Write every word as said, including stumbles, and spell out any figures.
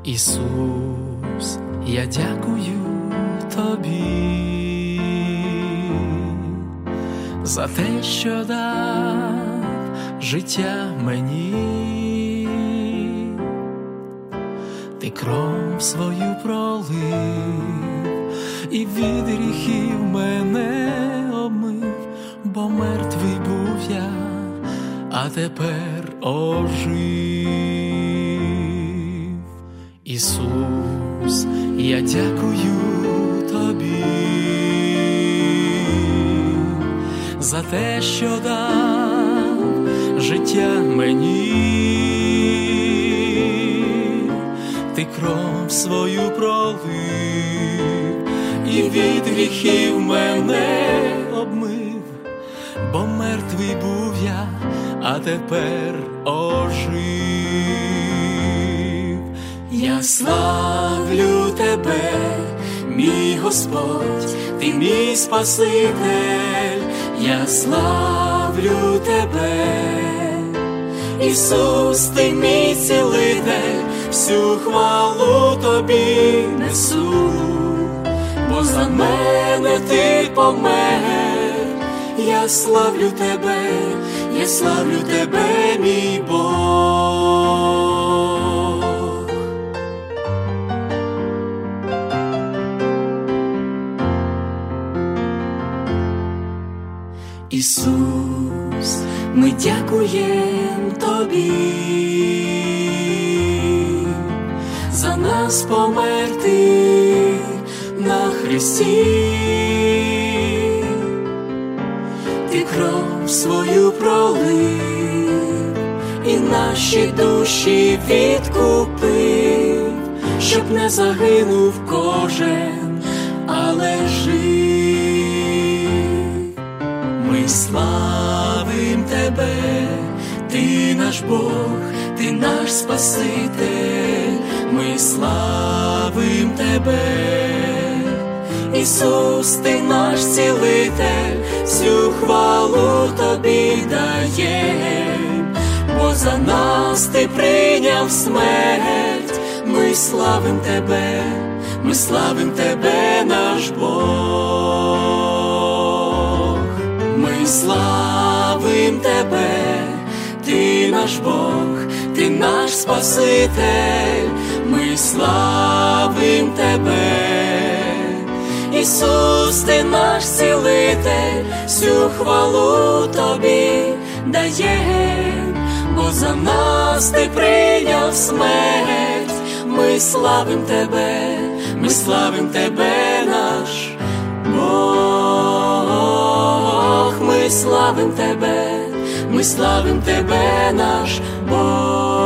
Ісус, я дякую Тобі за те, що дав життя мені. Ти кров свою пролив і від гріхів мене обмив, бо мертвий був я, а тепер ожив. Ісус, я дякую Тобі за те, що дав життя мені. Ти кров свою пролив і від гріхів мене обмив, бо мертвий був я, а тепер ожив. Я славлю Тебе, мій Господь, Ти мій Спаситель. Я славлю Тебе, Ісус, Ти мій Цілитель. Всю хвалу Тобі несу, бо за мене Ти помер. Я славлю Тебе, я славлю Тебе, мій Бог. Ісус, ми дякуєм Тобі за нас померти на хресті. Ти кров свою пролив і наші душі відкупив, щоб не загинув кожен, але жив. Ми славим Тебе, Ти наш Бог, Ти наш Спаситель. Ми славим Тебе, Ісус, Ти наш Цілитель. Всю хвалу Тобі даєм, бо за нас Ти прийняв смерть. Ми славим Тебе, ми славим Тебе, наш Бог. Ми славим Тебе, Ти наш Бог, Ти наш Спаситель. Ми славим Тебе, Ісус, Ти наш Цілитель. Всю хвалу Тобі даєм, бо за нас Ти прийняв смерть. Ми славим Тебе, ми славим Тебе, наш Бог. Ми славим Тебе, ми славим Тебе, наш Бог.